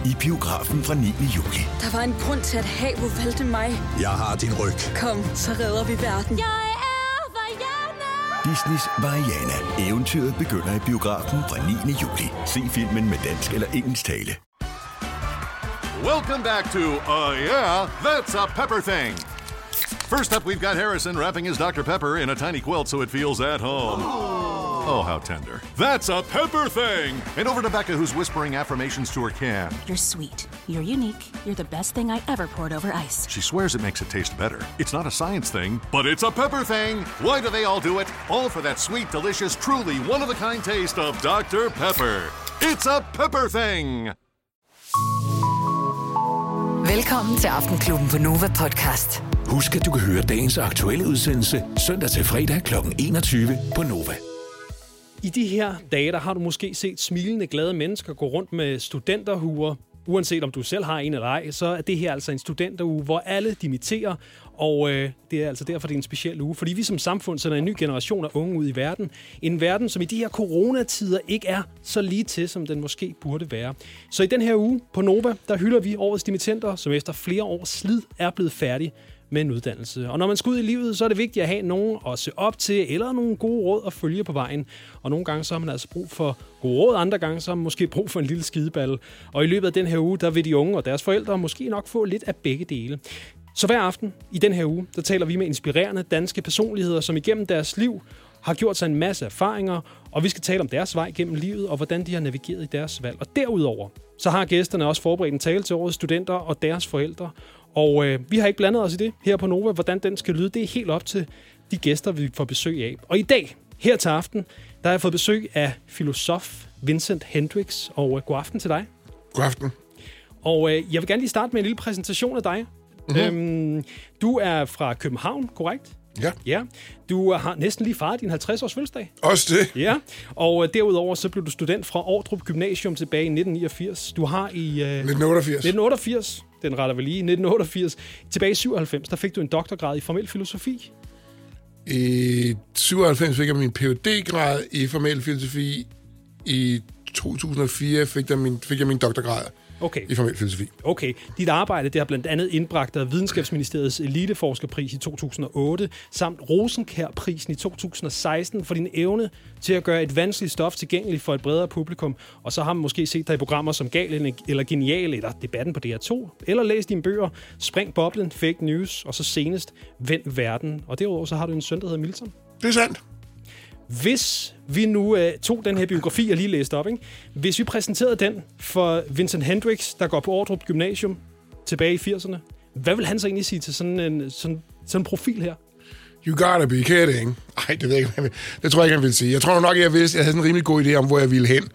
i biografen fra 9. juli. Der var en grund til, at havet valgte mig. Jeg har din ryg. Kom, så redder vi verden. Jeg er Vaiana. Disneys Vaiana. Eventyret begynder i biografen fra 9. juli. Se filmen med dansk eller engelsk tale. Welcome back to Yeah, That's a Pepper Thing. First up, we've got Harrison wrapping his Dr. Pepper in a tiny quilt so it feels at home. Oh, how tender. That's a Pepper Thing! And over to Becca, who's whispering affirmations to her can. You're sweet. You're unique. You're the best thing I ever poured over ice. She swears it makes it taste better. It's not a science thing, but it's a Pepper Thing! Why do they all do it? All for that sweet, delicious, truly one-of-a-kind taste of Dr. Pepper. It's a Pepper Thing! Velkommen til Aftenklubben på Nova Podcast. Husk, at du kan høre dagens aktuelle udsendelse søndag til fredag kl. 21 på Nova. I de her dage, der har du måske set smilende, glade mennesker gå rundt med studenterhuer. Uanset om du selv har en eller ej, så er det her altså en studenteruge, hvor alle dimitterer. Og det er altså derfor, det er en speciel uge. Fordi vi som samfund sender en ny generation af unge ud i verden. En verden, som i de her coronatider ikke er så lige til, som den måske burde være. Så i den her uge på Nova, der hylder vi årets dimittenter, som efter flere års slid er blevet færdige med en uddannelse. Og når man skal ud i livet, så er det vigtigt at have nogen at se op til, eller nogle gode råd at følge på vejen. Og nogle gange så har man altså brug for gode råd, andre gange så har man måske brug for en lille skideballe. Og i løbet af den her uge, der vil de unge og deres forældre måske nok få lidt af begge dele. Så hver aften i den her uge, der taler vi med inspirerende danske personligheder, som igennem deres liv har gjort sig en masse erfaringer, og vi skal tale om deres vej gennem livet, og hvordan de har navigeret i deres valg. Og derudover, så har gæsterne også forberedt en tale til årets studenter og deres forældre. Og vi har ikke blandet os i det her på Nova. Hvordan den skal lyde, det er helt op til de gæster, vi får besøg af. Og i dag, her til aften, der har jeg fået besøg af filosof Vincent Hendricks. Og god aften til dig. God aften. Og jeg vil gerne lige starte med en lille præsentation af dig. Mm-hmm. Du er fra København, korrekt? Ja. Du har næsten lige fejret din 50-års fødselsdag. Også det. Ja, og derudover så blev du student fra Ordrup Gymnasium tilbage i 1989. Du har i... 1988. Den retter vi lige. 1988. Tilbage i 97, der fik du en doktorgrad i formel filosofi. I 97 fik jeg min Ph.D.-grad i formel filosofi. I 2004 fik jeg min doktorgrad i formel filosofi. Okay. Dit arbejde, det har blandt andet indbragt af Videnskabsministeriets eliteforskerpris i 2008, samt Rosenkjær-prisen i 2016 for din evne til at gøre et vanskeligt stof tilgængeligt for et bredere publikum. Og så har man måske set dig i programmer som Gal eller Genial, eller Debatten på DR2, eller læst dine bøger Spring Boblen, Fake News, og så senest Vend Verden. Og derudover så har du en søn, der hedder Milton. Det er sandt. Hvis vi nu tog den her biografi, jeg lige læste op, ikke? Hvis vi præsenterede den for Vincent Hendricks, der går på Ordrup Gymnasium tilbage i 80'erne, hvad vil han så egentlig sige til sådan en profil her? You gotta be kidding. Ej, det ved jeg ikke. Det tror jeg ikke, han ville sige. Jeg tror nok, jeg havde sådan en rimelig god idé om, hvor jeg ville hen.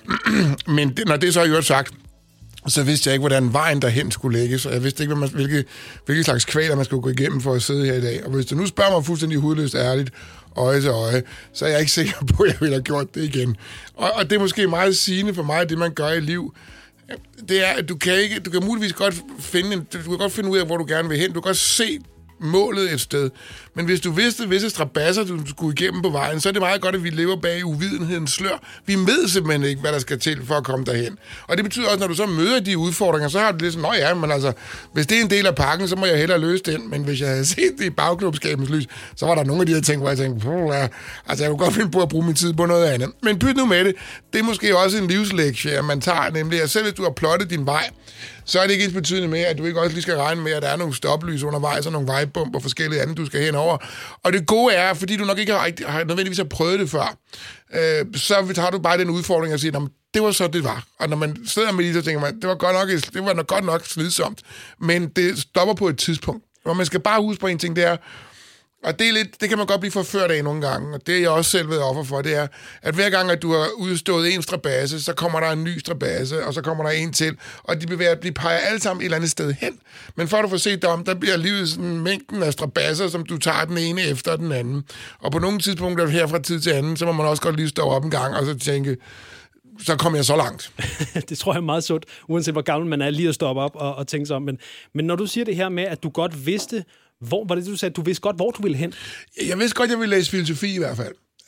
Men når det så er jo sagt, så vidste jeg ikke, hvordan vejen derhen skulle lægges, og jeg vidste ikke, hvilke slags kvaler man skulle gå igennem for at sidde her i dag. Og hvis du nu spørger mig fuldstændig hudløst ærligt, øje til øje, så er jeg ikke sikker på, at jeg ville have gjort det igen. Og det er måske meget sigende for mig, det man gør i liv. Det er, at du kan muligvis godt finde ud af, hvor du gerne vil hen. Du kan godt se målet et sted. Men hvis du vidste visse strabasser, du skulle igennem på vejen, så er det meget godt, at vi lever bag uvidenhedens slør. Vi ved simpelthen ikke, hvad der skal til for at komme derhen. Og det betyder også, når du så møder de udfordringer, så har du lidt sådan, men altså, hvis det er en del af pakken, så må jeg hellere løse den. Men hvis jeg havde set det i bagklubskabens lys, så var der nogle af de her ting, hvor jeg tænkte, altså jeg kunne godt finde på at bruge min tid på noget andet. Men pyt nu med det. Det er måske også en livslektie, man tager, nemlig at selv hvis du har plottet din vej, så er det ikke ens betydende med, at du ikke også lige skal regne med, at der er nogle stoplys undervejs og nogle vejbump og forskellige andre, du skal henover. Og det gode er, fordi du nok ikke har nødvendigvis har prøvet det før, så har du bare den udfordring at sige, det var så det var. Og når man sidder med det, så tænker man, det var godt nok slidsomt, men det stopper på et tidspunkt. Og man skal bare huske på en ting, det er, og det kan man godt blive forført af nogle gange, og det er jeg også selv været offer for, det er, at hver gang, at du har udstået en strabasse, så kommer der en ny strabasse, og så kommer der en til, og de peger alle sammen et eller andet sted hen. Men for at du får set dig om, der bliver livet sådan en mængden af strabasser, som du tager den ene efter den anden. Og på nogle tidspunkter her fra tid til anden, så må man også godt lige stå op en gang, og så tænke, så kom jeg så langt. Det tror jeg er meget sundt, uanset hvor gammel man er, lige at stoppe op og tænke sig om. Men når du siger det her med, at du godt vidste, hvor var det, du sagde, du vidste godt, hvor du ville hen? Jeg vidste godt, jeg ville læse filosofi i hvert fald.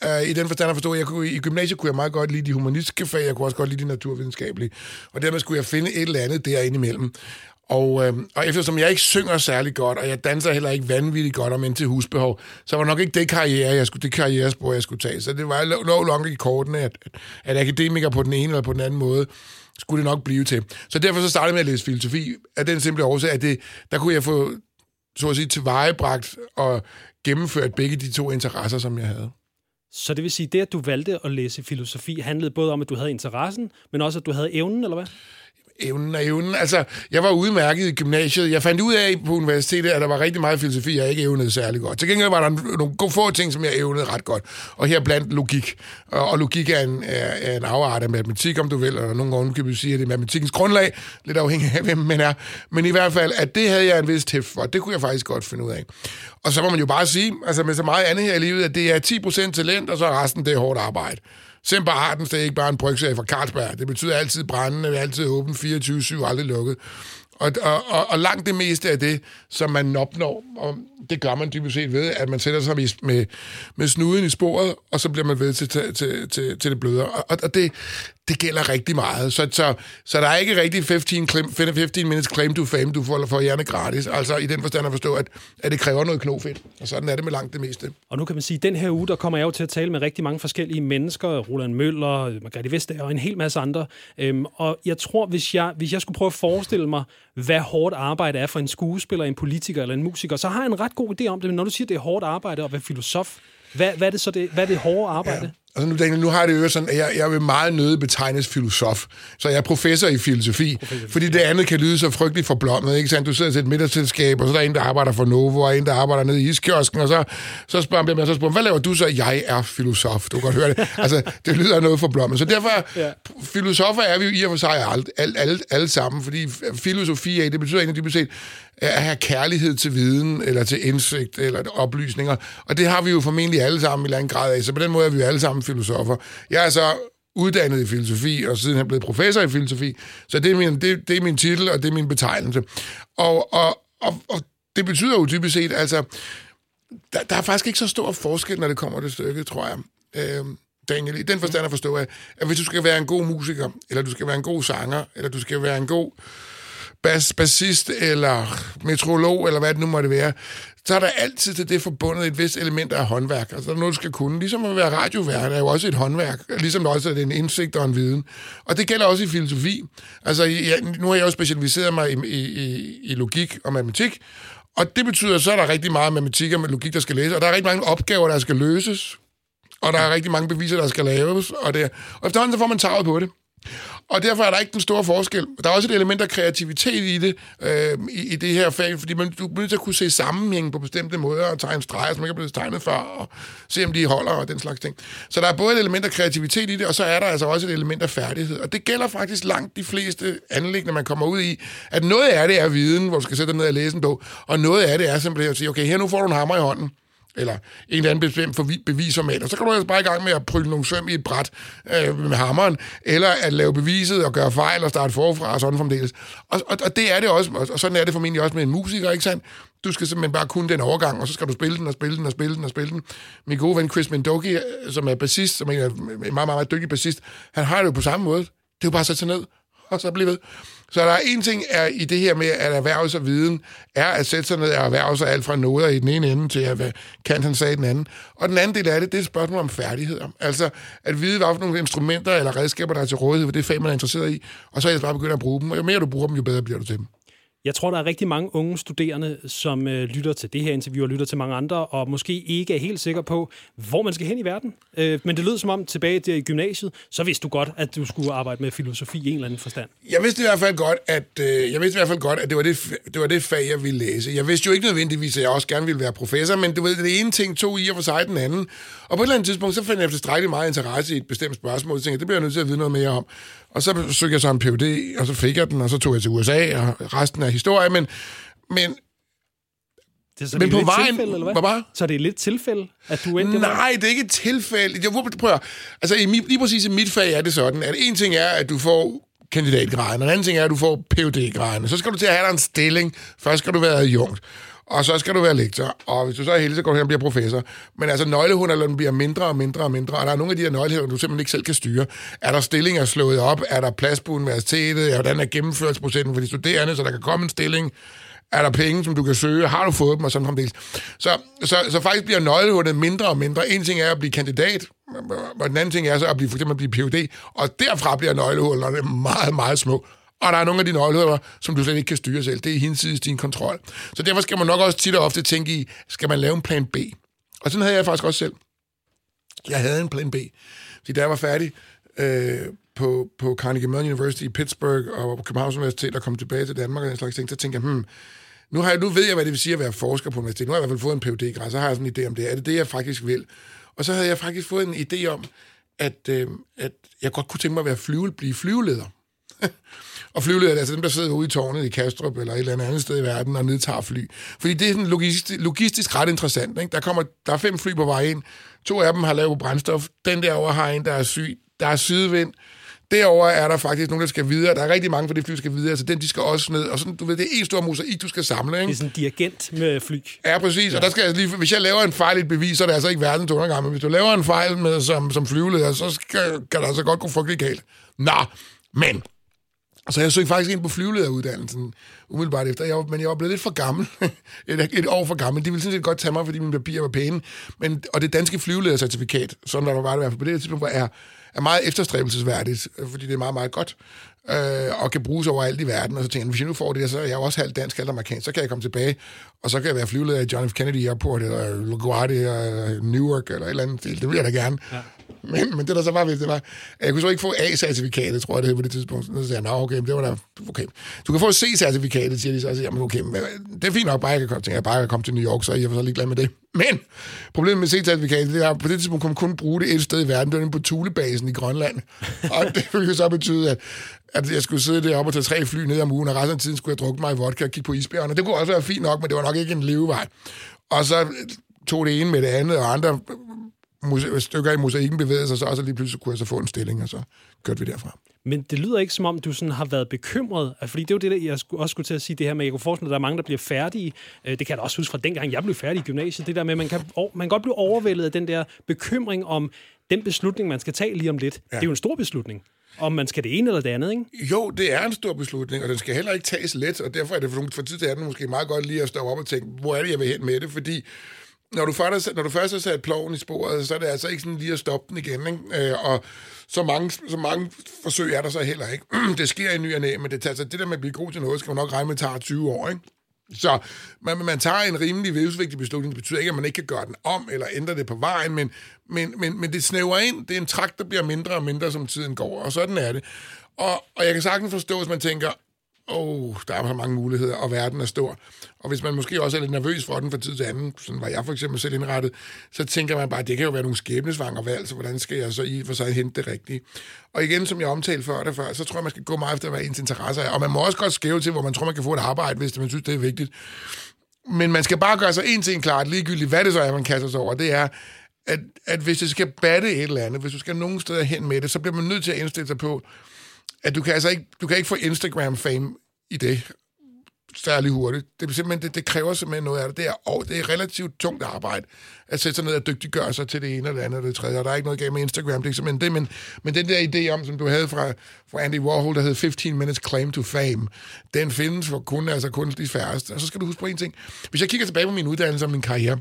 I den forstand at forstå, i gymnasiet kunne jeg meget godt lide de humanistiske fag, jeg kunne også godt lide de naturvidenskabelige. Og dermed skulle jeg finde et eller andet derinde imellem. Og eftersom jeg ikke synger særlig godt, og jeg danser heller ikke vanvittigt godt om ind til husbehov, så var nok ikke det karrierespor, jeg skulle tage. Så det var lov langt i kortene, at akademiker på den ene eller på den anden måde skulle det nok blive til. Så derfor så startede jeg med at læse filosofi, af den simple årsag, at der kunne jeg få, så at sige, tilvejebragt og gennemført begge de to interesser, som jeg havde. Så det vil sige, det, at du valgte at læse filosofi, handlede både om, at du havde interessen, men også, at du havde evnen, eller hvad? Evnen. Altså, jeg var udmærket i gymnasiet. Jeg fandt ud af på universitetet, at der var rigtig meget filosofi, jeg ikke evnede særlig godt. Til gengæld var der nogle få ting, som jeg evnede ret godt. Og her blandt logik. Og logik er en afart af matematik, om du vil, eller nogle gange kan vi sige, at det er matematikkens grundlag, lidt afhængig af, hvem man er. Men i hvert fald, at det havde jeg en vis tæft for. Det kunne jeg faktisk godt finde ud af. Og så må man jo bare sige, altså med så meget andet her i livet, at det er 10% talent, og så resten, det er hårdt arbejde. Semper Artens, det er ikke bare en brygserie fra Carlsberg. Det betyder altid brændende, altid åben, 24/7, aldrig lukket. Og langt det meste af det, som man opnår, og det gør man dybest set ved, at man sætter sig med snuden i sporet, og så bliver man ved til det blødere. Og det gælder rigtig meget. Så der er ikke rigtig 15 minutes claim to fame, du får hjerne gratis. Altså i den forstand at forstå, at det kræver noget knofedt. Og sådan er det med langt det meste. Og nu kan man sige, at den her uge, der kommer jeg jo til at tale med rigtig mange forskellige mennesker. Roland Møller, Margrethe Vestager og en hel masse andre. Og jeg tror, hvis jeg skulle prøve at forestille mig, hvad hårdt arbejde er for en skuespiller, en politiker eller en musiker, så har jeg en ret god idé om det. Men når du siger, det er hårdt arbejde og være filosof, hvad er det så hvad er det hårde arbejde? Ja. Altså nu har jeg det jo sådan, at jeg vil meget nødig betegnes filosof. Så jeg er professor i filosofi, fordi det andet kan lyde så frygteligt forblommet, ikke sandt? Du sidder til et middagsselskab, og så er der en, der arbejder for Novo, og en, der arbejder nede i iskiosken, og så spørger man, hvad laver du så? Jeg er filosof. Du kan godt høre det. Altså, det lyder noget forblommet. Så derfor, filosofer er vi jo i og for sig alle sammen, fordi filosofi det betyder egentlig dybest set at have kærlighed til viden, eller til indsigt, eller oplysninger. Og det har vi jo formentlig alle sammen i en eller anden grad af. Så på den måde er vi jo alle sammen filosofer. Jeg er så uddannet i filosofi, og siden jeg er blevet professor i filosofi. Så det er min titel, og det er min betegnelse. Og det betyder jo typisk set, altså, der er faktisk ikke så stor forskel, når det kommer til stykket, tror jeg. Daniel, i den forstand at forstå, at hvis du skal være en god musiker, eller du skal være en god sanger, eller du skal være en god bassist eller meteorolog, eller hvad det nu måtte være, så er der altid til det forbundet et vist element af håndværk. Altså, der er noget, du skal kunne. Ligesom at være radiovært er jo også et håndværk. Ligesom også er det en indsigt og en viden. Og det gælder også i filosofi. Altså, nu har jeg jo specialiseret mig i logik og matematik, og det betyder, så er der rigtig meget matematik og logik, der skal læses, og der er rigtig mange opgaver, der skal løses, og der er rigtig mange beviser, der skal laves, og efterhånden så får man taget på det. Og derfor er der ikke den store forskel. Der er også et element af kreativitet i det, i det her fag, fordi du er nødt til at kunne se sammenhæng på bestemte måder, og tegne streger, som ikke er blevet tegnet før, og se, om de holder, og den slags ting. Så der er både et element af kreativitet i det, og så er der altså også et element af færdighed. Og det gælder faktisk langt de fleste anlæg, når man kommer ud i, at noget af det er viden, hvor du skal sætte dig ned og læse en bog, og noget af det er simpelthen at sige, okay, her nu får du en hammer i hånden, eller en eller anden bestemt bevisformat, og så kan du altså bare i gang med at prylle nogle søm i et bræt med hammeren, eller at lave beviset og gøre fejl og starte forfra og sådan fremdeles. Og det er det også, og sådan er det formentlig også med en musiker, ikke sandt? Du skal simpelthen bare kunne den overgang, og så skal du spille den og spille den og spille den og spille den. Min gode ven Chris Mendoki, som er bassist, som er en meget, meget, meget dygtig bassist, han har det jo på samme måde. Det er jo bare at sætte sig ned, og så blive ved. Så der er en ting er i det her med at erhverve sig viden, er at sætte sig ned og erhverve sig alt fra noder i den ene ende til at Kant han sagde den anden. Og den anden del af det er et spørgsmål om færdigheder. Altså at vide, hvad for nogle instrumenter eller redskaber, der er til rådighed for det fag, man er interesseret i, og så er jeg bare begyndt at bruge dem. Og jo mere du bruger dem, jo bedre bliver du til dem. Jeg tror, der er rigtig mange unge studerende, som lytter til det her interview og lytter til mange andre, og måske ikke er helt sikre på, hvor man skal hen i verden. Men det lød som om tilbage til gymnasiet, så vidste du godt, at du skulle arbejde med filosofi i en eller anden forstand. Jeg vidste i hvert fald godt, at det var det fag, jeg ville læse. Jeg vidste jo ikke nødvendigvis, at jeg også gerne ville være professor, men du ved, det ene ting tog i og for sig den anden. Og på et eller andet tidspunkt, så fandt jeg tilstrækkeligt meget interesse i et bestemt spørgsmål. Jeg tænkte, det bliver jeg nødt til at vide noget mere om. Og så søgte jeg så en Ph.D., og så fik jeg den, og så tog jeg til USA, og resten af historie, men det er på vejen... Tilfælde, eller hvad? Så det er lidt tilfælde, at du endte... Nej, det er ikke et tilfælde. Prøv at... Altså, lige præcis i mit fag er det sådan, at en ting er, at du får kandidatgraden, og en anden ting er, at du får Ph.D.-graden. Så skal du til at have dig en stilling. Først skal du være adjunkt. Og så skal du være lektor, og hvis du så er heldig, så går du hen og bliver professor. Men altså, nøglehunderne bliver mindre og mindre og mindre, og der er nogle af de her nøglehunder, du simpelthen ikke selv kan styre. Er der stillinger slået op? Er der plads på universitetet? Hvordan er gennemførelsesprocenten for de studerende, så der kan komme en stilling? Er der penge, som du kan søge? Har du fået dem? Og sådan fremdeles. Så faktisk bliver nøglehullet mindre og mindre. En ting er at blive kandidat, og den anden ting er så at for eksempel blive Ph.D., og derfra bliver nøglehullerne meget, meget små. Og der er nogle af de nøglehuller, som du slet ikke kan styre selv. Det er hinsides din kontrol. Så derfor skal man nok også tit og ofte tænke i, skal man lave en plan B? Og sådan havde jeg faktisk også selv. Jeg havde en plan B. Fordi da jeg var færdig på Carnegie Mellon University i Pittsburgh og på Københavns Universitet og kom tilbage til Danmark og den slags ting, så tænkte jeg, nu ved jeg, hvad det vil sige at være forsker på universitet. Nu har jeg i hvert fald fået en Ph.D.-grad, så har jeg sådan en idé om det. Er det det, jeg faktisk vil? Og så havde jeg faktisk fået en idé om, at jeg godt kunne tænke mig at blive flyveleder. Og flyveleder, altså dem, der sidder ude i tårnet i Kastrup eller et eller andet sted i verden og nedtager fly. Fordi det er sådan logistisk ret interessant. Ikke? Der er 5 fly på vej ind. 2 af dem har lavet brændstof. Den derovre har en, der er syg. Der er sidevind. Derover er der faktisk nogen, der skal videre. Der er rigtig mange for det fly, der skal videre, så de skal også ned. Og sådan, du ved, det er en stor mosaik, du skal samle. Ikke? Det er sådan en dirigent med fly. Ja, præcis. Ja. Og der skal jeg hvis jeg laver en fejl i et bevis, så er det altså ikke verdens undergang. Men hvis du laver en fejl med, som flyveleder, så kan der altså godt gå frygtelig galt. Nå, men... Så jeg søgte faktisk ind på flyvelederuddannelsen umiddelbart efter, men jeg var blevet lidt for gammel. et år for gammel. De ville sådan set godt tage mig, fordi mine papirer var pæne. Og det danske flyveledercertifikat, sådan der var det i hvert fald på det tidspunkt, er meget efterstræbelsesværdigt, fordi det er meget, meget godt, og kan bruges overalt i verden. Og så tænkte jeg, hvis jeg nu får det, så er jeg også halvt dansk, halvt amerikansk, så kan jeg komme tilbage, og så kan jeg være flyveleder i John F. Kennedy Airport, eller LaGuardia, eller Newark, eller et eller andet. Det vil jeg da gerne. Ja. Men det der så var, det var, jeg kunne så ikke få A-certifikatet, tror jeg det hed på det tidspunkt. Så sagde jeg, okay, det var da okay. Du kan få C-certifikatet, siger de så. Jeg siger, okay, men det er fint nok, bare jeg kan komme til New York, så jeg var så ligeglad med det. Men problemet med C-certifikatet, det er, på det tidspunkt kunne man kun bruge det et sted i verden, det var på Thulebasen i Grønland. Og det ville så betyde, at jeg skulle sidde deroppe og tage 3 fly ned om ugen, og resten af tiden skulle jeg drukke mig i vodka og kigge på isbjergene. Det kunne også være fint nok, men det var nok ikke en levevej. Og så tog det ene med det andet, og andre stykker i mosaikken bevægede sig, så lige pludselig kunne jeg så få en stilling, og så kørte vi derfra. Men det lyder ikke, som om du sådan har været bekymret, fordi det er jo det, der jeg også skulle til at sige det her med, jeg kunne forestille, at der er mange, der bliver færdige. Det kan jeg da også huske fra dengang, jeg blev færdig i gymnasiet. Det der med, man kan godt blive overvældet af den der bekymring om den beslutning, man skal tage lige om lidt. Ja. Det er jo en stor beslutning. Om man skal det ene eller det andet, ikke? Jo, det er en stor beslutning, og den skal heller ikke tages let, og derfor er det for tid til anden måske meget godt lige at stå op og tænke, hvor er det, jeg vil hen med det, fordi når du først har sat ploven i sporet, så er det altså ikke sådan lige at stoppe den igen, ikke? Og så mange forsøg er der så heller ikke. Det sker i ny og næ, men det der med at blive god til noget, skal man nok regne med, tager 20 år, ikke? Så man tager en rimelig livsvigtig beslutning. Det betyder ikke, at man ikke kan gøre den om eller ændre det på vejen, men det snæver ind. Det er en trakt, der bliver mindre og mindre, som tiden går, og sådan er det. Og jeg kan sagtens forstå, hvis man tænker, der er så mange muligheder, og verden er stor. Og hvis man måske også er lidt nervøs for den fra tid til anden, sådan var jeg for eksempel selv indrettet, så tænker man bare, at det kan jo være nogle skæbnesvanger valg, så hvordan skal jeg så i for sig hente det rigtige? Og igen, som jeg omtalte før, så tror jeg, man skal gå meget efter, hvad ens interesser er. Og man må også godt skæve til, hvor man tror, man kan få et arbejde, hvis man synes, det er vigtigt. Men man skal bare gøre sig en ting klart, ligegyldigt hvad det så er, man kaster sig over, det er, at hvis det skal batte et eller andet, hvis du skal nogen steder hen med det, så bliver man nødt til at indstille sig på, at du kan ikke få Instagram-fame i det særlig hurtigt. Det kræver simpelthen noget af det. Det er relativt tungt arbejde at sætte sig ned og dygtiggøre sig til det ene, eller det andet, eller det tredje. Og der er ikke noget galt med Instagram, det er simpelthen det. Men den der idé om, som du havde fra Andy Warhol, der hed 15 Minutes Claim to Fame, den findes for kun de færreste. Og så skal du huske på en ting. Hvis jeg kigger tilbage på min uddannelse og min karriere,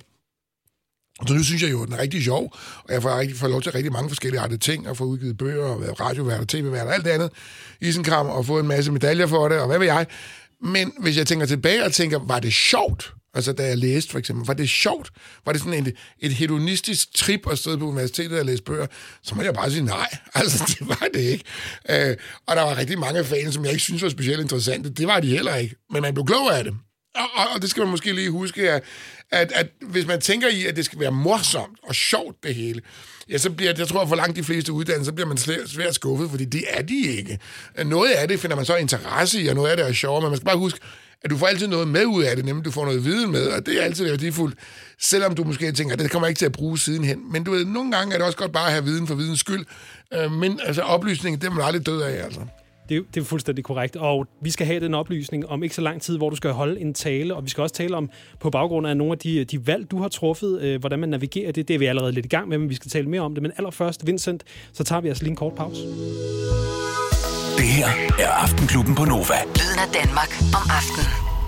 så nu synes jeg jo, at den er rigtig sjov, og jeg får lov til rigtig mange forskellige artede ting, og få udgivet bøger, og været radiovært og tv-vært og alt det andet, isenkram, og få en masse medaljer for det, og hvad ved jeg. Men hvis jeg tænker tilbage og tænker, var det sjovt? Altså, da jeg læste, for eksempel, var det sjovt? Var det sådan et hedonistisk trip at stå på universitetet og læse bøger? Så må jeg bare sige nej. Altså, det var det ikke. Og der var rigtig mange fans, som jeg ikke synes var specielt interessante. Det var de heller ikke. Men man blev klog af det. Og det skal man måske lige huske, at hvis man tænker i, at det skal være morsomt og sjovt det hele, ja, så bliver jeg tror, for langt de fleste uddannelser, så bliver man svært skuffet, fordi det er de ikke. Noget af det finder man så interesse i, og noget af det er sjovt, men man skal bare huske, at du får altid noget med ud af det, nemlig du får noget viden med, og det er altid værdifuldt, selvom du måske tænker, at det kommer ikke til at bruge sidenhen. Men du ved, nogle gange er det også godt bare at have viden for videns skyld, men altså oplysningen, det er man aldrig død af, altså. Det er fuldstændig korrekt. Og vi skal have den oplysning om ikke så lang tid, hvor du skal holde en tale. Og vi skal også tale om, på baggrund af nogle af de valg, du har truffet, hvordan man navigerer det. Det er vi allerede lidt i gang med, men vi skal tale mere om det. Men allerførst, Vincent, så tager vi altså lige en kort pause. Det her er Aftenklubben på Nova. Lyden af Danmark om aftenen.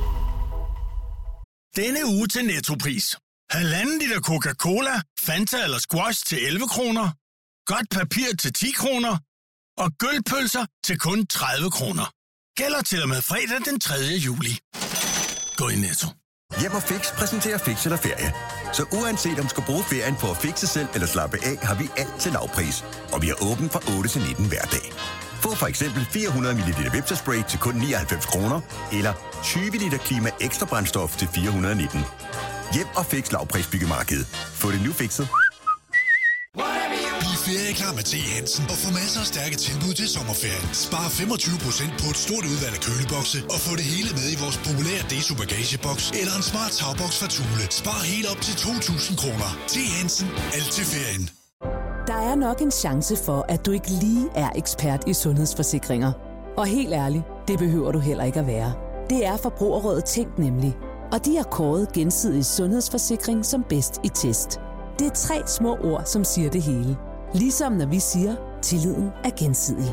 Denne uge til Nettopris. 1,5 liter Coca-Cola, Fanta eller Squash til 11 kroner. Godt papir til 10 kroner. Og gølpølser til kun 30 kroner. Gælder til og med fredag den 3. juli. Gå i Netto. Hjem og Fix præsenterer Fix eller Ferie. Så uanset om du skal bruge ferien på at fixe selv eller slappe af, har vi alt til lavpris. Og vi er åbent fra 8 til 19 hver dag. Få for eksempel 400 ml Vepsa-spray til kun 99 kroner, eller 20 liter Klima Ekstra brændstof til 419. Hjem og Fix lavpris byggemarked. Få det nu fikset. Bliv ferieklar med T. Hansen og få masser af stærke tilbud til sommerferien. Spar 25% på et stort udvalg af kølebokse og få det hele med i vores populære Deso bagageboks eller en smart tagboks fra Thule. Spar helt op til 2.000 kroner. T. Hansen. Alt til ferien. Der er nok en chance for, at du ikke lige er ekspert i sundhedsforsikringer. Og helt ærligt, det behøver du heller ikke at være. Det er Forbrugerrådet Tænk nemlig. Og de har kåret Gensidig Sundhedsforsikring som bedst i test. Det er 3 små ord, som siger det hele. Ligesom når vi siger, tilliden er gensidig.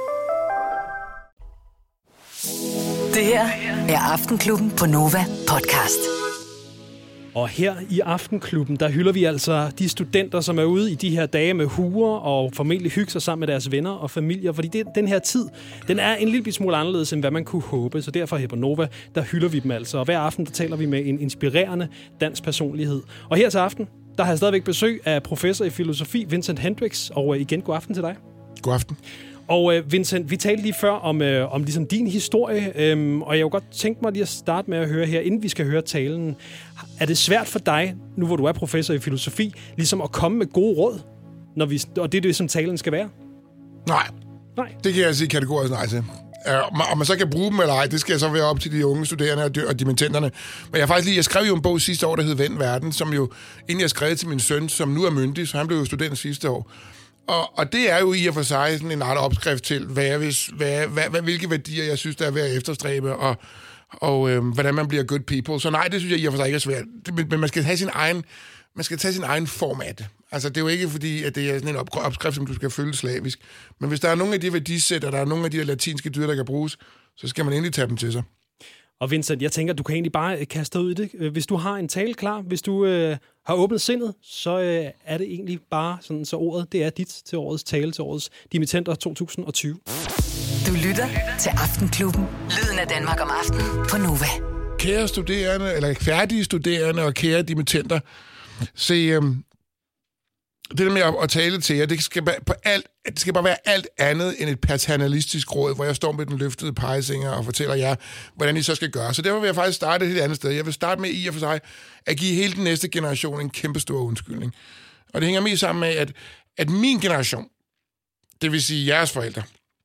Det her er Aftenklubben på Nova podcast. Og her i Aftenklubben, der hylder vi altså de studenter, som er ude i de her dage med huer og formentlig hygge sig sammen med deres venner og familier. Fordi den her tid, den er en lille smule anderledes, end hvad man kunne håbe. Så derfor her på Nova, der hylder vi dem altså. Og hver aften, der taler vi med en inspirerende dansk personlighed. Og her til aften, der har jeg stadigvæk besøg af professor i filosofi, Vincent Hendricks. Og igen, god aften til dig. God aften. Og Vincent, vi talte lige før om ligesom din historie, og jeg kunne godt tænke mig lige at starte med at høre her, inden vi skal høre talen. Er det svært for dig, nu hvor du er professor i filosofi, ligesom at komme med gode råd, og det er det, som talen skal være? Nej. Det kan jeg sige kategorisk nej til. Om man så kan bruge dem eller ej, det skal så være op til de unge studerende og dimittenterne. Men jeg skrev jo en bog sidste år, der hed Vend Verden, som jo egentlig jeg skrev til min søn, som nu er myndig, så han blev jo student sidste år. Og det er jo i og for sig sådan en art opskrift til, hvilke værdier jeg synes, der er ved at efterstræbe, og hvordan man bliver good people. Så nej, det synes jeg i og for sig ikke er svært. Men man skal have sin egen form af det. Altså, det er jo ikke fordi, at det er sådan en opskrift, som du skal følge slavisk. Men hvis der er nogle af de værdisæt, og der er nogle af de der latinske dyr, der kan bruges, så skal man endelig tage dem til sig. Og Vincent, jeg tænker, du kan egentlig bare kaste ud i det. Hvis du har en tale klar, hvis du har åbnet sindet, så er det egentlig bare sådan, så ordet, det er dit til årets tale, til årets dimittenter 2020. Du lytter til Aftenklubben. Lyden af Danmark om aftenen på Nova. Kære studerende, eller færdige studerende og kære dimittenter, se, det der med at tale til jer, det skal bare være alt andet end et paternalistisk råd, hvor jeg står med den løftede pegefinger og fortæller jer, hvordan I så skal gøre. Så derfor vil jeg faktisk starte et helt andet sted. Jeg vil starte med i og for sig at give hele den næste generation en kæmpe stor undskyldning. Og det hænger mest sammen med, at min generation, det vil sige jeres forældre,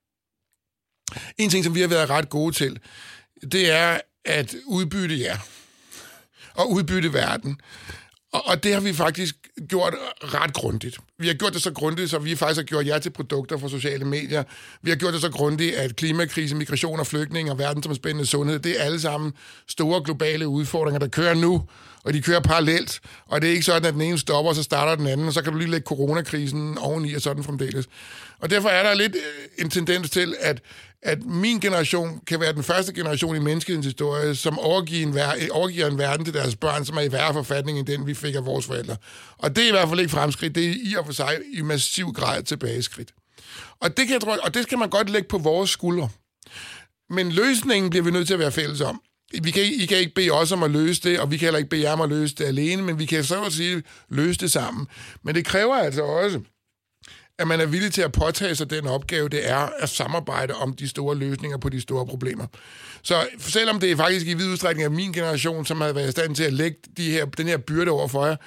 en ting, som vi har været ret gode til, det er at udbytte jer og udbytte verden. Og det har vi faktisk gjort ret grundigt. Vi har gjort det så grundigt, så vi faktisk har gjort jer til produkter for sociale medier. Vi har gjort det så grundigt, at klimakrise, migration og flygtninge og verdensomspændende sundhed, det er alle sammen store globale udfordringer, der kører nu, og de kører parallelt. Og det er ikke sådan, at den ene stopper, og så starter den anden, og så kan du lige lægge coronakrisen oveni og sådan fremdeles. Og derfor er der lidt en tendens til, at min generation kan være den første generation i menneskehedens historie, som overgiver en verden til deres børn, som er i værre forfatning end den, vi fik af vores forældre. Og det er i hvert fald ikke fremskridt, det er i og for sig i massiv grad tilbageskridt. Og det skal man godt lægge på vores skuldre. Men løsningen bliver vi nødt til at være fælles om. I kan ikke bede os om at løse det, og vi kan heller ikke bede jer om at løse det alene, men vi kan så at sige løse det sammen. Men det kræver altså også, at man er villig til at påtage sig den opgave, det er at samarbejde om de store løsninger på de store problemer. Så selvom det er faktisk i vid udstrækning af min generation, som har været i stand til at lægge den her byrde over for jer,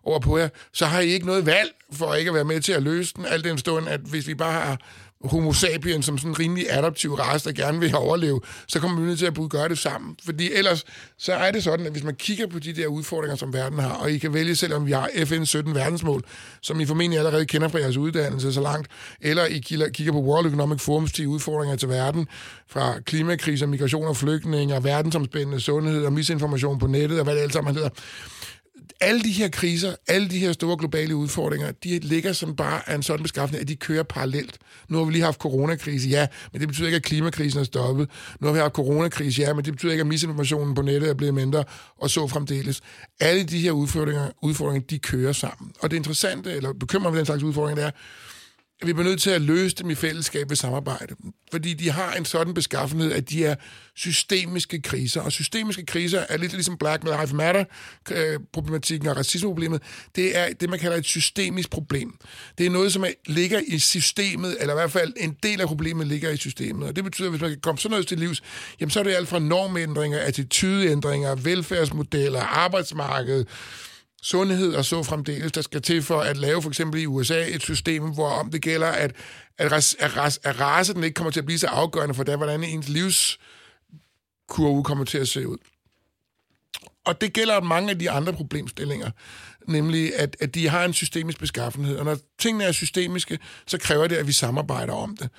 over på jer, så har I ikke noget valg for ikke at være med til at løse den, al den stund, at hvis vi bare har homo sapiens som sådan en rimelig adaptiv race, der gerne vil overleve, så kommer vi nødt til at gøre det sammen. Fordi ellers, så er det sådan, at hvis man kigger på de der udfordringer, som verden har, og I kan vælge selv, om vi har FN's 17 verdensmål, som I formentlig allerede kender fra jeres uddannelse så langt, eller I kigger på World Economic Forums 10 udfordringer til verden, fra klimakriser, migration og flygtninge, verdensomspændende sundhed og misinformation på nettet, og hvad det alt sammen hedder. Alle de her kriser, alle de her store globale udfordringer, de ligger som bare af en sådan beskaffenhed, at de kører parallelt. Nu har vi lige haft coronakrise, ja, men det betyder ikke, at klimakrisen er stoppet. Nu har vi haft coronakrise, ja, men det betyder ikke, at misinformationen på nettet er blevet mindre, og så fremdeles. Alle de her udfordringer, de kører sammen. Og det interessante, eller bekymrende ved den slags udfordringer, det er, at vi bliver nødt til at løse dem i fællesskab ved samarbejde. Fordi de har en sådan beskaffenhed, at de er systemiske kriser. Og systemiske kriser er lidt ligesom Black Lives Matter-problematikken og racismeproblemet. Det er det, man kalder et systemisk problem. Det er noget, som ligger i systemet, eller i hvert fald en del af problemet ligger i systemet. Og det betyder, at hvis man kan komme sådan noget til livs, jamen så er det alt fra normændringer, attitydeændringer, velfærdsmodeller, arbejdsmarked, sundhed og så fremdeles, der skal til for at lave for eksempel i USA et system, hvor om det gælder, at race den ikke kommer til at blive så afgørende for det, hvordan ens livskurve kommer til at se ud. Og det gælder mange af de andre problemstillinger, nemlig at de har en systemisk beskaffenhed. Og når tingene er systemiske, så kræver det, at vi samarbejder om det.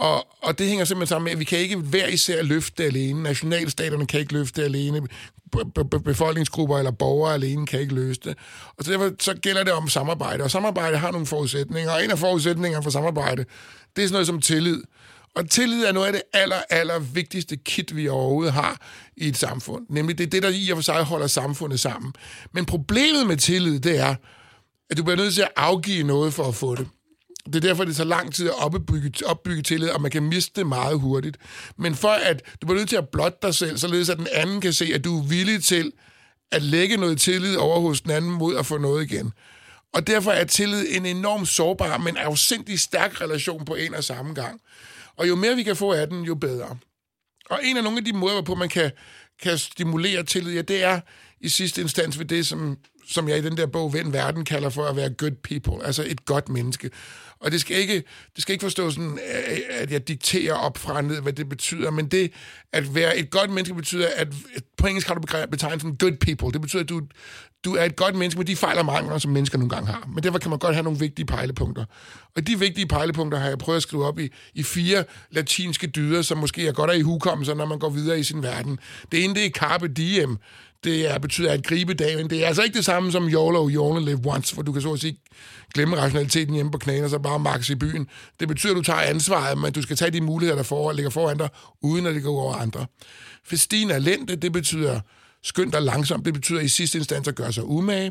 Og det hænger simpelthen sammen med, at vi kan ikke hver især løfte det alene. Nationalstaterne kan ikke løfte det alene. Befolkningsgrupper eller borgere alene kan ikke løse det. Og så derfor så gælder det om samarbejde. Og samarbejde har nogle forudsætninger. Og en af forudsætningerne for samarbejde, det er sådan noget som tillid. Og tillid er noget af det aller vigtigste kit, vi overhovedet har i et samfund. Nemlig det er det, der i og for sig holder samfundet sammen. Men problemet med tillid, det er, at du bliver nødt til at afgive noget for at få det. Det er derfor, det tager lang tid at opbygge tillid, og man kan miste det meget hurtigt. Men for at du bliver nødt til at blotte dig selv, således at den anden kan se, at du er villig til at lægge noget tillid over hos den anden mod at få noget igen. Og derfor er tillid en enormt sårbar, men afsindig stærk relation på en og samme gang. Og jo mere vi kan få af den, jo bedre. Og en af nogle af de måder, hvorpå man kan stimulere tillid, ja, det er i sidste instans ved det, som jeg i den der bog Vend Verden kalder for at være good people, altså et godt menneske. Og det skal ikke forstå sådan, at jeg dikterer op fra ned, hvad det betyder, men det at være et godt menneske betyder, at på engelsk har du betegnet som good people. Det betyder, at du er et godt menneske med de fejl og mangler, som mennesker nogle gange har. Men derfor kan man godt have nogle vigtige pejlepunkter. Og de vigtige pejlepunkter har jeg prøvet at skrive op i 4 latinske dyder, som måske er godt af i hukommelser, når man går videre i sin verden. Det ene, det er carpe diem. Det betyder at gribe dagen. Det er altså ikke det samme som YOLO, you only live once, hvor du kan så at sige glemme rationaliteten hjemme på knæene og så bare max i byen. Det betyder, at du tager ansvaret, men du skal tage de muligheder, der ligger foran dig, uden at det går over andre. Festina lente, det betyder skyndt og langsomt. Det betyder i sidste instans at gøre sig umage.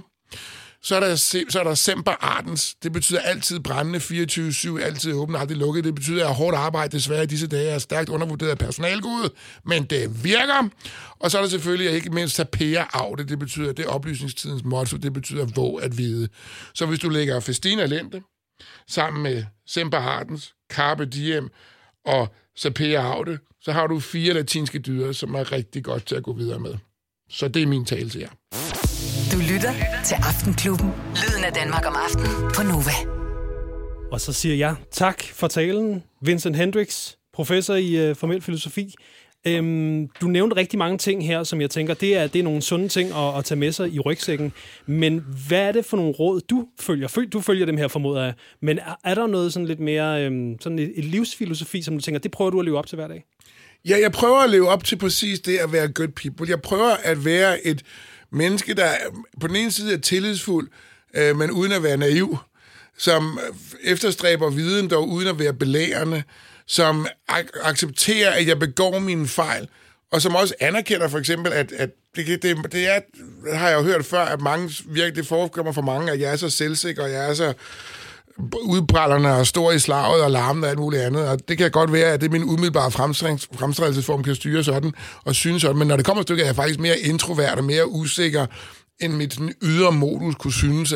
Så er der semper ardens. Det betyder altid brændende, 24/7, altid åben, aldrig lukket. Det betyder, at hårdt arbejde desværre i disse dage er stærkt undervurderet personalgode, men det virker. Og så er der selvfølgelig ikke mindst tapere af det. Det betyder, at det er oplysningstidens motto. Det betyder våg at vide. Så hvis du lægger Festina lente sammen med semper ardens, carpe diem og tapere af det, så har du 4 latinske dyder, som er rigtig godt til at gå videre med. Så det er min tale til jer. Du lytter til Aftenklubben. Lyden af Danmark om aftenen på Nova. Og så siger jeg tak for talen, Vincent Hendricks, professor i formel filosofi. Du nævnte rigtig mange ting her, som jeg tænker, det er nogle sunde ting at tage med sig i rygsækken. Men hvad er det for nogle råd, du følger? Du følger dem her, formoder jeg. Men er der noget sådan lidt mere, sådan et livsfilosofi, som du tænker, det prøver du at leve op til hver dag? Ja, jeg prøver at leve op til præcis det at være good people. Jeg prøver at være et menneske, der på den ene side er tillidsfuld, men uden at være naiv, som efterstræber viden, dog uden at være belærende, som accepterer, at jeg begår mine fejl, og som også anerkender for eksempel, at det er, har jeg jo hørt før, at mange virkelig, det forekommer for mange, at jeg er så selvsikker, og jeg er så udbrænderne og stor i slaget og larmen og alt muligt andet, og det kan godt være, at det er min umiddelbare fremstrædelsesform kan styre sådan og synes sådan, men når det kommer et stykke, er jeg faktisk mere introvert og mere usikker, end mit ydre modus kunne synes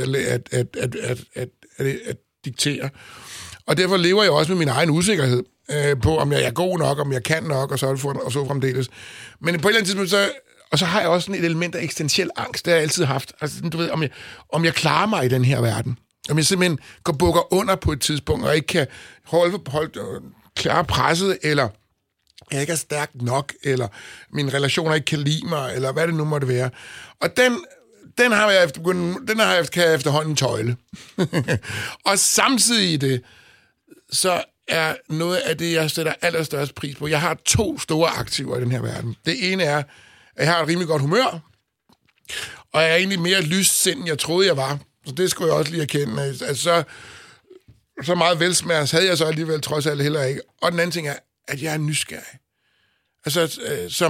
at diktere. Og derfor lever jeg også med min egen usikkerhed på, om jeg er god nok, om jeg kan nok, og så fremdeles. Men på et eller andet tidspunkt, så Og så har jeg også sådan et element af eksistentiel angst, det har jeg altid haft. Altså, du ved, om jeg klarer mig i den her verden. Om jeg simpelthen bukker under på et tidspunkt, og ikke kan klare presset, eller jeg ikke er stærk nok, eller mine relationer ikke kan lide mig, eller hvad det nu måtte være. Og den har jeg efterhånden tøjle. Og samtidig i det, så er noget af det, jeg sætter allerstørst pris på. Jeg har 2 store aktiver i den her verden. Det ene er, at jeg har et rimelig godt humør, og jeg er egentlig mere lyssind, end jeg troede, jeg var. Så det skulle jeg også lige erkende. Altså, så meget velsmærs havde jeg så alligevel trods alt heller ikke. Og den anden ting er, at jeg er nysgerrig. Altså,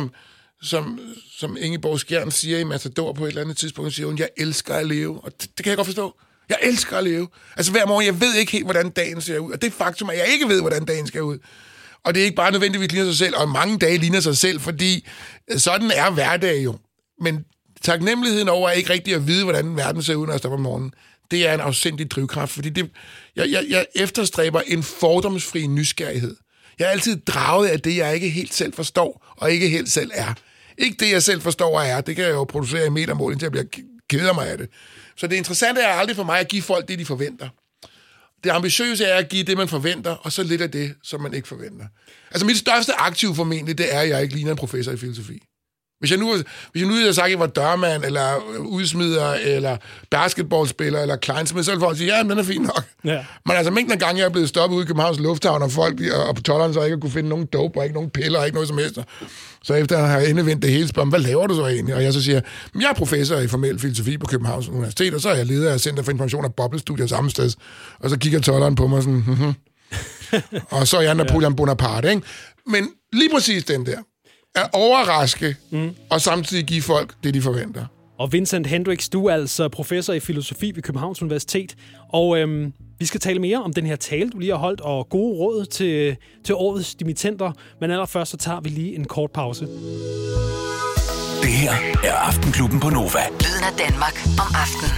som Ingeborg Skjern siger i Matador på et eller andet tidspunkt, siger hun, jeg elsker at leve. Og det kan jeg godt forstå. Jeg elsker at leve. Altså hver morgen, jeg ved ikke helt, hvordan dagen ser ud. Og det faktum, at jeg ikke ved, hvordan dagen skal ud. Og det er ikke bare nødvendigvis ligner sig selv, og mange dage ligner sig selv, fordi sådan er hverdag jo. Men taknemmeligheden over ikke rigtig at vide, hvordan verden ser ud, når jeg står op om morgenen, det er en afsindig drivkraft, fordi jeg efterstræber en fordomsfri nysgerrighed. Jeg er altid draget af det, jeg ikke helt selv forstår, og ikke helt selv er. Ikke det, jeg selv forstår og er, det kan jeg jo producere i metermål, indtil jeg bliver keder mig af det. Så det interessante er aldrig for mig at give folk det, de forventer. Det ambitiøse er at give det, man forventer, og så lidt af det, som man ikke forventer. Altså mit største aktiv formentlig, det er, at jeg ikke ligner en professor i filosofi. Hvis jeg nu havde sagt, at jeg var dørmand, eller udsmider, eller basketballspiller, eller kleinsmed, så ville folk sige, ja, den er fint nok. Ja. Men altså, mængden af gange, jeg er blevet stoppet ude i Københavns Lufthavn, og folk og på tolleren så ikke kunne finde nogen dope, og ikke nogen piller, og ikke noget som helst. Så efter at have endevendt det hele, spørger hvad laver du så egentlig? Og jeg så siger, jeg er professor i formel filosofi på Københavns Universitet, og så er jeg leder af Center for Information og Boblestudier samme sted. Og så kigger tolleren på mig sådan, og så er jeg Napoleon Bonaparte, ikke? Men lige præcis den der. At overraske, og samtidig give folk det, de forventer. Og Vincent Hendricks, du er altså professor i filosofi ved Københavns Universitet, og vi skal tale mere om den her tale, du lige har holdt, og gode råd til årets dimittenter. Men allerførst så tager vi lige en kort pause. Det her er Aftenklubben på Nova. Lyden af Danmark om aftenen.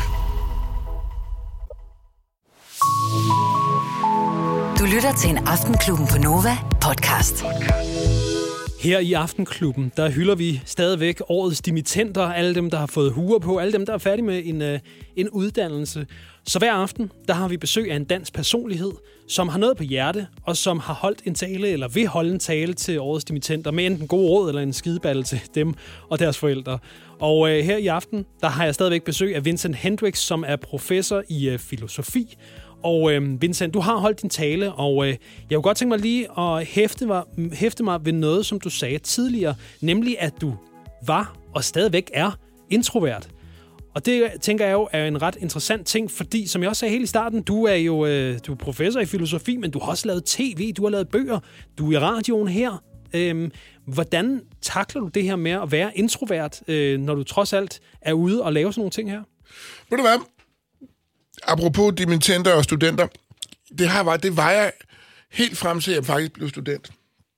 Du lytter til en Aftenklubben på Nova podcast. Her i Aftenklubben, der hylder vi stadigvæk årets dimittenter, alle dem, der har fået huer på, alle dem, der er færdige med en uddannelse. Så hver aften, der har vi besøg af en dansk personlighed, som har noget på hjerte, og som har holdt en tale, eller vil holde en tale til årets dimittenter, med enten gode råd eller en skideballe til dem og deres forældre. Og her i aften, der har jeg stadigvæk besøg af Vincent Hendricks, som er professor i filosofi. Og Vincent, du har holdt din tale, og jeg kunne godt tænke mig lige at hæfte mig ved noget, som du sagde tidligere, nemlig at du var og stadigvæk er introvert. Og det tænker jeg jo er en ret interessant ting, fordi som jeg også sagde helt i starten, du er jo du er professor i filosofi, men du har også lavet tv, du har lavet bøger, du er i radioen her. Hvordan takler du det her med at være introvert, når du trods alt er ude og lave sådan nogle ting her? Ved du hvad? Apropos dimittenter og studenter, det var jeg helt frem til, at jeg faktisk blev student.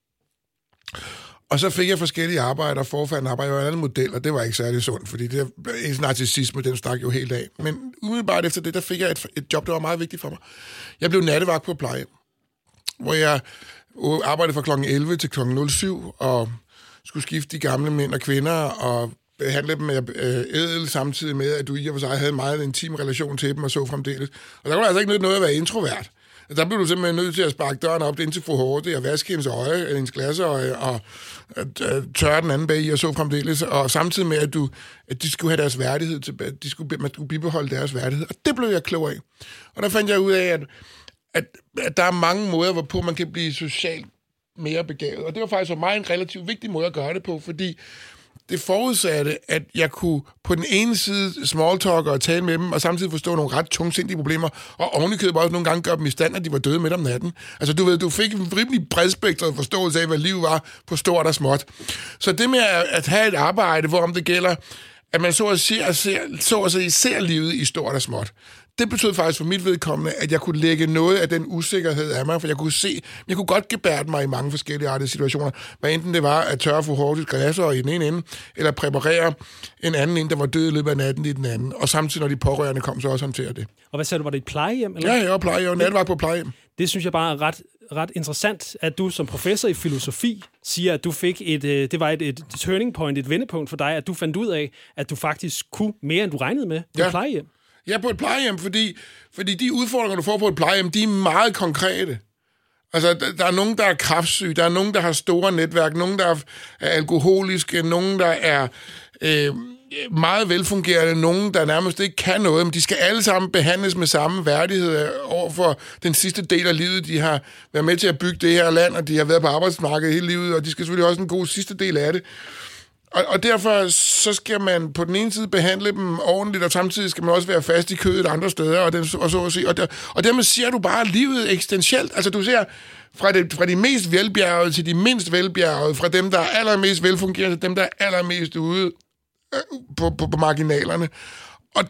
Og så fik jeg forskellige arbejder, forfærden arbejde og en anden model, og det var ikke særlig sundt, fordi det narcissisme, den stak jo helt af. Men umiddelbart efter det, der fik jeg et job, der var meget vigtigt for mig. Jeg blev nattevagt på pleje, hvor jeg arbejdede fra klokken 11 til klokken 07, og skulle skifte de gamle mænd og kvinder, og behandle dem med ædel, samtidig med, at du i og for sig havde en meget intim relation til dem, og så fremdeles. Og der var altså ikke noget at være introvert. Der blev du simpelthen nødt til at sparke døren op ind til fru Hårde, og vaske hendes øje, hendes glasøje, og tørre den anden bag i, og så fremdeles. Og samtidig med, at de skulle have deres værdighed tilbage. Man skulle bibeholde deres værdighed. Og det blev jeg klog af. Og der fandt jeg ud af, at der er mange måder, hvorpå man kan blive socialt mere begavet. Og det var faktisk for mig en relativt vigtig måde at gøre det på, fordi det forudsatte, at jeg kunne på den ene side smalltalke og tale med dem, og samtidig forstå nogle ret tungsindige problemer, og ovenikøbet også nogle gange gøre dem i stand, at de var døde midt om natten. Altså, du fik en rimelig bredspektret forståelse af, hvad livet var på stort og småt. Så det med at have et arbejde, hvorom det gælder, at man så at sige ser livet i stort og småt, det betød faktisk for mit vedkommende, at jeg kunne lægge noget af den usikkerhed af mig, for jeg kunne godt gebærde mig i mange forskellige artede situationer, hvad enten det var at tørre for hårdt græsser i den ene ende, eller præparere en anden ende, der var død i løbet af natten i den anden, og samtidig når de pårørende kom, så også håndtere det. Og hvad sagde du, var det et plejehjem? Eller? Ja, jeg var plejehjem, nattevagt på plejehjem. Det synes jeg bare er ret interessant, at du som professor i filosofi siger, at du fik det var et turning point, et vendepunkt for dig, at du fandt ud af, at du faktisk kunne mere, end du regnede med på et plejehjem. Ja, på et plejehjem, fordi de udfordringer, du får på et plejehjem, de er meget konkrete. Altså, der er nogen, der er kræftsyge, der er nogen, der har store netværk, nogen, der er alkoholiske, nogen, der er meget velfungerende, nogen, der nærmest ikke kan noget, men de skal alle sammen behandles med samme værdighed over for den sidste del af livet. De har været med til at bygge det her land, og de har været på arbejdsmarkedet hele livet, og de skal selvfølgelig også en god sidste del af det. Og derfor så skal man på den ene side behandle dem ordentligt, og samtidig skal man også være fast i kødet andre steder, og så at sige. Og dermed ser du bare livet eksistentielt. Altså du ser fra de mest velbjergede til de mindst velbjergede, fra dem, der er allermest velfungerende, til dem, der er allermest ude på marginalerne. Og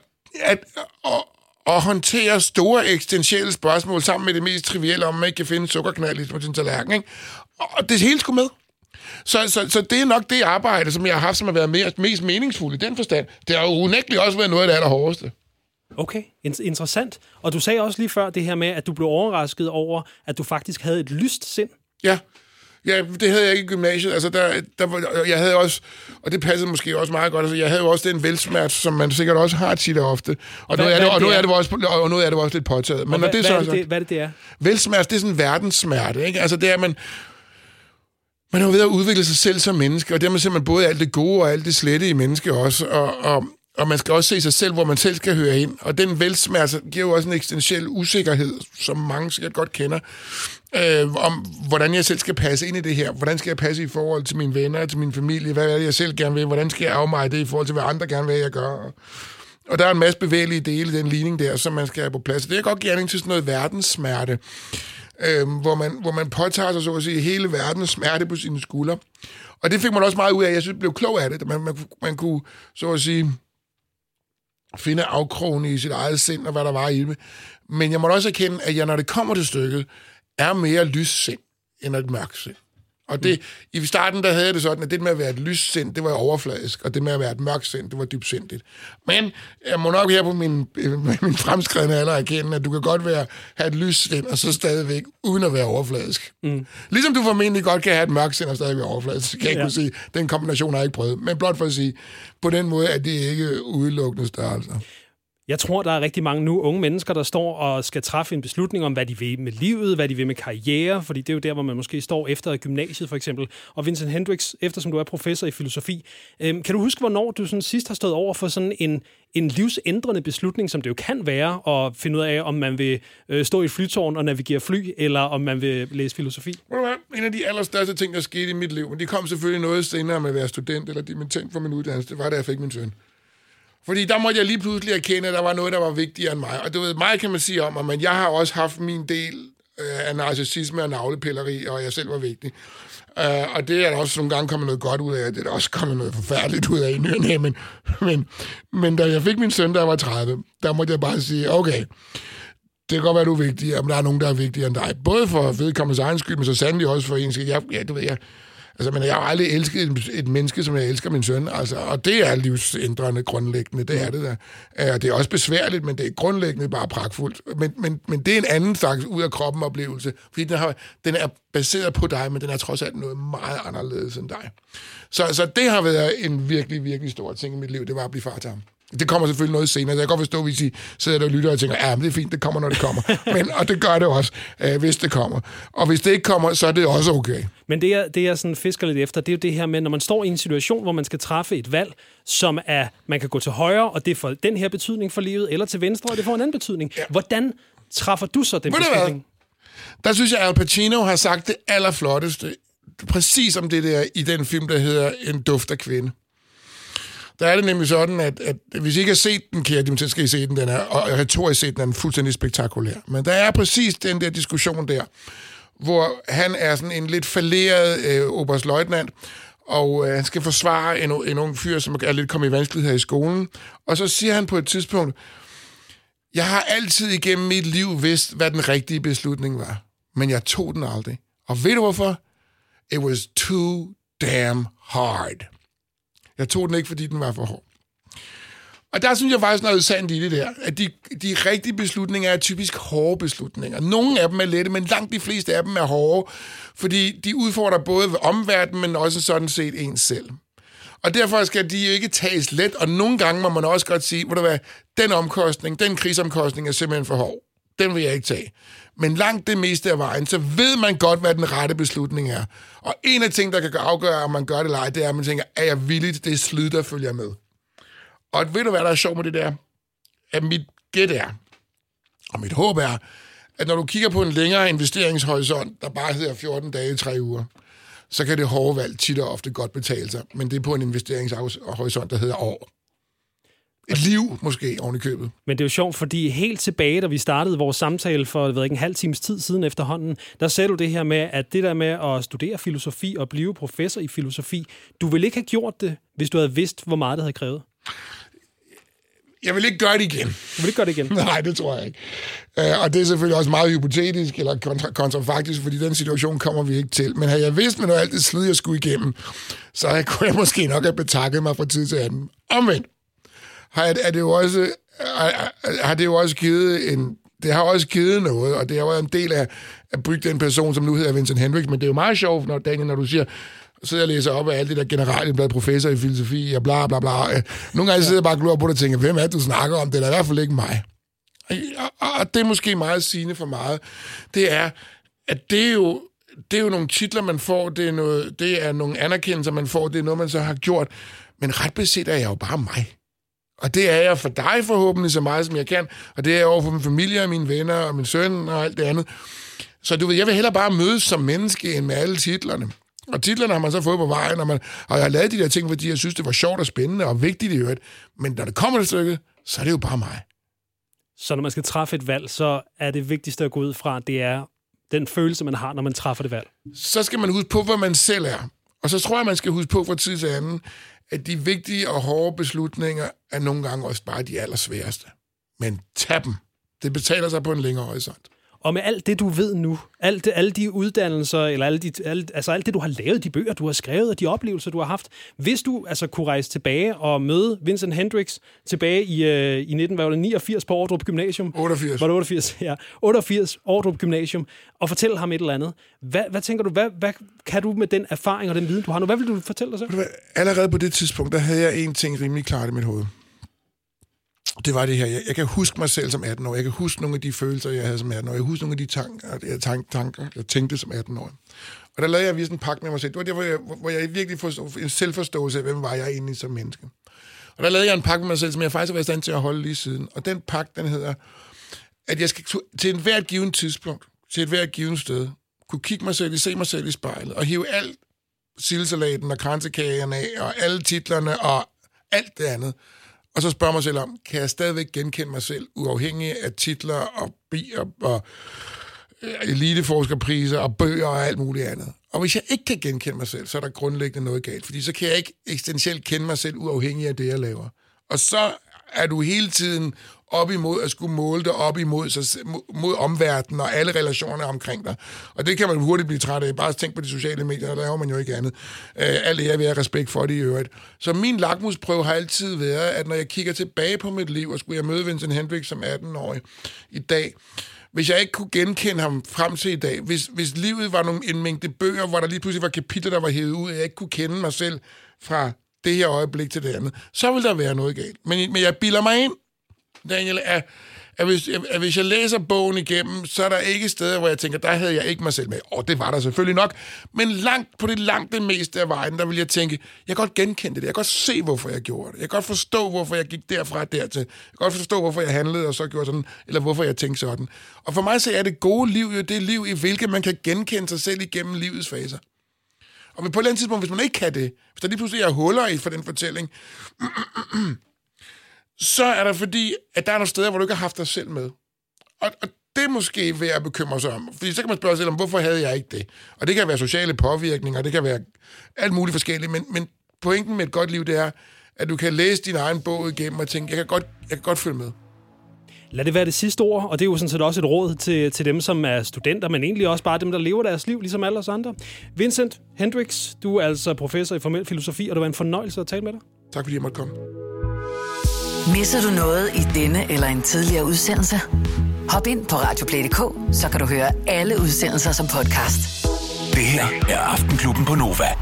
at håndtere store eksistentielle spørgsmål sammen med det mest trivielle, om man ikke kan finde sukkerknald på sin tallerken, ikke? Og det hele skulle med. Så det er nok det arbejde, som jeg har haft, som har været mest meningsfuldt i den forstand. Det har jo unægteligt også været noget af det allerhårdeste. Okay, interessant. Og du sagde også lige før det her med, at du blev overrasket over, at du faktisk havde et lyst sind. Ja, det havde jeg ikke i gymnasiet. Altså, jeg havde også, og det passede måske også meget godt, altså, jeg havde jo også den velsmert, som man sikkert også har tit og ofte. Og noget af det var også lidt påtaget. Men hvad er det, det er? Velsmert, det er sådan en verdenssmerte, ikke? Altså, det er, man er jo ved at udvikle sig selv som menneske, og dermed ser man både alt det gode og alt det slette i menneske også, og man skal også se sig selv, hvor man selv skal høre ind. Og den velsmerte giver jo også en eksistentiel usikkerhed, som mange sikkert godt kender, om hvordan jeg selv skal passe ind i det her. Hvordan skal jeg passe i forhold til mine venner, til min familie? Hvad er det, jeg selv gerne vil? Hvordan skal jeg afmeje det i forhold til, hvad andre gerne vil, jeg gør? Og der er en masse bevægelige dele i den ligning der, som man skal have på plads. Det er godt gerne til sådan noget verdenssmerte, hvor man påtager sig, så at sige, hele verdens smerte på sine skuldre. Og det fik man også meget ud af. Jeg synes, det blev klog af det. Man kunne, så at sige, finde afkrogene i sit eget sind, og hvad der var i det. Men jeg må også erkende, at jeg, når det kommer til stykket, er mere lyssind end et mørkt sind. Og det, i starten, der havde jeg det sådan, at det med at være et lyssind, det var overfladisk, og det med at være et mørkt sind, det var dybsindigt. Men jeg må nok her på min fremskredne alder erkende, at du kan godt have et lyssind, og så stadigvæk, uden at være overfladisk. Mm. Ligesom du formentlig godt kan have et mørkt sind, og stadigvæk være overfladisk. Kan jeg ikke kunne sige, den kombination har jeg ikke prøvet. Men blot for at sige, på den måde er det ikke udelukkende størrelser. Jeg tror, der er rigtig mange nu unge mennesker, der står og skal træffe en beslutning om, hvad de vil med livet, hvad de vil med karriere, fordi det er jo der, hvor man måske står efter gymnasiet for eksempel. Og Vincent Hendricks, eftersom du er professor i filosofi, kan du huske, hvornår du sådan sidst har stået over for sådan en livsændrende beslutning, som det jo kan være, at finde ud af, om man vil stå i et flytårn og navigere fly, eller om man vil læse filosofi? En af de allerstørste ting, der skete i mit liv, men de kom selvfølgelig noget senere med at være student, eller dimittend for min uddannelse, det var, da jeg fik min søn. Fordi der måtte jeg lige pludselig erkende, at der var noget, der var vigtigere end mig. Og du ved, mig kan man sige om, at jeg har også haft min del af narcissisme og navlepilleri, og jeg selv var vigtig. Og det er der også nogle gange kommet noget godt ud af, det er der også kommet noget forfærdeligt ud af i ny og næ, men da jeg fik min søn, da jeg var 30, der måtte jeg bare sige, okay, det kan godt være, du er vigtig, men der er nogen, der er vigtigere end dig. Både for vedkommendes egen skyld, men så sandelig også for en skyld. Altså, men jeg har aldrig elsket et menneske, som jeg elsker min søn, altså, og det er livsændrende grundlæggende, det er det der. Det er også besværligt, men det er grundlæggende bare pragtfuldt. Men det er en anden slags ud af kroppen oplevelse, fordi den er baseret på dig, men den er trods alt noget meget anderledes end dig. Så det har været en virkelig, virkelig stor ting i mit liv, det var at blive far til ham. Det kommer selvfølgelig noget senere. Jeg kan godt forstå, hvis I sidder der og lytter og tænker, ja, men det er fint, det kommer, når det kommer. Og det gør det også, hvis det kommer. Og hvis det ikke kommer, så er det også okay. Men det jeg sådan fisker lidt efter, det er jo det her med, når man står i en situation, hvor man skal træffe et valg, som er, man kan gå til højre, og det får den her betydning for livet, eller til venstre, og det får en anden betydning. Ja. Hvordan træffer du så den beslutning? Der synes jeg, Al Pacino har sagt det allerflotteste, præcis om det der i den film, der hedder En duft af kvinde. Der er det nemlig sådan, at hvis I ikke har set den, kære, så skal I se den. Den er, og retorisk set, den er fuldstændig spektakulær. Men der er præcis den der diskussion der, hvor han er sådan en lidt falderet oberstløjtnant, og han skal forsvare en ung fyr, som er lidt kommet i vanskeligheder i skolen. Og så siger han på et tidspunkt, jeg har altid igennem mit liv vidst, hvad den rigtige beslutning var. Men jeg tog den aldrig. Og ved du hvorfor? It was too damn hard. Jeg tog den ikke, fordi den var for hård. Og der synes jeg faktisk noget sandt i det der, at de rigtige beslutninger er typisk hårde beslutninger. Nogle af dem er lette, men langt de fleste af dem er hårde, fordi de udfordrer både omverdenen, men også sådan set en selv. Og derfor skal de jo ikke tages let, og nogle gange må man også godt sige, hvor der var den krigsomkostning er simpelthen for hård. Den vil jeg ikke tage. Men langt det meste af vejen, så ved man godt, hvad den rette beslutning er. Og en af ting, der kan afgøre, om man gør det eller ej, det er, at man tænker, er jeg villig til det slid, der følger med? Og ved du, hvad der er sjovt med det der? At mit gæt er, og mit håb er, at når du kigger på en længere investeringshorisont, der bare hedder 14 dage, 3 uger, så kan det hårde valg tit og ofte godt betale sig. Men det er på en investeringshorisont, der hedder år. Et liv, måske, oven i købet. Men det er jo sjovt, fordi helt tilbage, da vi startede vores samtale for en halv times tid siden efterhånden, der sagde du det her med, at det der med at studere filosofi og blive professor i filosofi, du ville ikke have gjort det, hvis du havde vidst, hvor meget det havde krævet. Jeg vil ikke gøre det igen. Du vil ikke gøre det igen? Nej, det tror jeg ikke. Og det er selvfølgelig også meget hypotetisk eller kontrafaktisk, fordi den situation kommer vi ikke til. Men havde jeg vidst med noget alt det slid, jeg skulle igennem, så kunne jeg måske nok have betakket mig fra tid til anden. Omvendt har det jo også givet det har også givet noget, og det har været en del af at bygge den person, som nu hedder Vincent Hendricks. Men det er jo meget sjovt, Daniel, når du siger, sidder og læser op af alt det der generelt, blevet professor i filosofi og bla bla bla. Nogle gange sidder jeg bare og glor på det og tænker, hvem er det, du snakker om? Det er i hvert fald ikke mig. Og det er måske meget sigende for meget. Det er, at det er jo nogle titler, man får, det er nogle anerkendelser, man får, det er noget, man så har gjort. Men ret beset er jeg jo bare mig. Og det er jeg for dig forhåbentlig så meget, som jeg kan. Og det er jeg over for min familie og mine venner og min søn og alt det andet. Så du ved, jeg vil hellere bare mødes som menneske end med alle titlerne. Og titlerne har man så fået på vejen, og jeg har lavet de der ting, fordi jeg synes, det var sjovt og spændende og vigtigt i øvrigt. Men når det kommer et stykke, så er det jo bare mig. Så når man skal træffe et valg, så er det vigtigste at gå ud fra, det er den følelse, man har, når man træffer det valg. Så skal man huske på, hvad man selv er. Og så tror jeg, man skal huske på fra tid til anden, at de vigtige og hårde beslutninger er nogle gange også bare de allersværeste. Men tag dem. Det betaler sig på en længere horisont. Og med alt det, du ved nu, alle de uddannelser, eller alt det, du har lavet, de bøger, du har skrevet, og de oplevelser, du har haft, hvis du altså kunne rejse tilbage og møde Vincent Hendricks tilbage i 1989 på Ordrup Gymnasium. 88. Var det 88? Ja. 88, Ordrup Gymnasium, og fortælle ham et eller andet. Hvad tænker du, hvad kan du med den erfaring og den viden, du har nu? Hvad vil du fortælle dig selv? Allerede på det tidspunkt, der havde jeg en ting rimelig klart i mit hoved. Det var det her. Jeg kan huske mig selv som 18 år. Jeg kan huske nogle af de følelser, jeg havde som 18 år. Jeg husker nogle af de tanker, jeg tænkte som 18 år. Og der lavede jeg virkelig en pagt med mig selv. Det var der, hvor jeg virkelig får en selvforståelse af, hvem var jeg egentlig som menneske. Og der lavede jeg en pagt med mig selv, som jeg faktisk har været i stand til at holde lige siden. Og den pagt, den hedder, at jeg skal til en hvert givet tidspunkt, til et hvert givet sted, kunne kigge mig selv, se mig selv i spejlet, og hive alt sildesalaten og kransekagerne af, og alle titlerne og alt det andet. Og så spørger mig selv om, kan jeg stadigvæk genkende mig selv, uafhængig af titler og bier og eliteforskerpriser og bøger og alt muligt andet. Og hvis jeg ikke kan genkende mig selv, så er der grundlæggende noget galt, fordi så kan jeg ikke eksistentielt kende mig selv, uafhængig af det, jeg laver. Og så er du hele tiden op imod at skulle måle dig op imod mod omverdenen og alle relationer omkring dig. Og det kan man hurtigt blive træt af. Bare tænk på de sociale medier, der laver man jo ikke andet. Alt det, jeg vil have respekt for det i øvrigt. Så min lakmusprøve har altid været, at når jeg kigger tilbage på mit liv, og skulle jeg møde Vincent Hendricks som 18-årig i dag, hvis jeg ikke kunne genkende ham frem til i dag, hvis livet var en mængde bøger, hvor der lige pludselig var kapitler, der var hævet ud, og jeg ikke kunne kende mig selv fra det her øjeblik til det andet, så vil der være noget galt. Men jeg bilder mig ind, Daniel, at hvis jeg læser bogen igennem, så er der ikke steder, hvor jeg tænker, der havde jeg ikke mig selv med. Det var der selvfølgelig nok. Men langt det meste af vejen, der vil jeg tænke, jeg kan godt genkende det. Jeg kan godt se, hvorfor jeg gjorde det. Jeg kan godt forstå, hvorfor jeg gik derfra dertil. Jeg kan godt forstå, hvorfor jeg handlede og så gjorde sådan, eller hvorfor jeg tænkte sådan. Og for mig så er det gode liv jo det liv, i hvilket man kan genkende sig selv igennem livets faser. Og på et eller andet tidspunkt, hvis man ikke kan det, hvis der lige pludselig er huller i for den fortælling, så er der fordi, at der er nogle steder, hvor du ikke har haft dig selv med. Og det er måske ved at bekymre sig om. Fordi så kan man spørge sig selv om, hvorfor havde jeg ikke det? Og det kan være sociale påvirkninger, det kan være alt muligt forskelligt, men pointen med et godt liv, det er, at du kan læse din egen bog igennem og tænke, jeg kan godt følge med. Lad det være det sidste ord, og det er jo sådan set også et råd til dem, som er studenter, men egentlig også bare dem, der lever deres liv, ligesom alle os andre. Vincent Hendricks, du er altså professor i formel filosofi, og det var en fornøjelse at tale med dig. Tak fordi jeg måtte komme. Misser du noget i denne eller en tidligere udsendelse? Hop ind på radioplay.dk, så kan du høre alle udsendelser som podcast. Det her er Aftenklubben på Nova.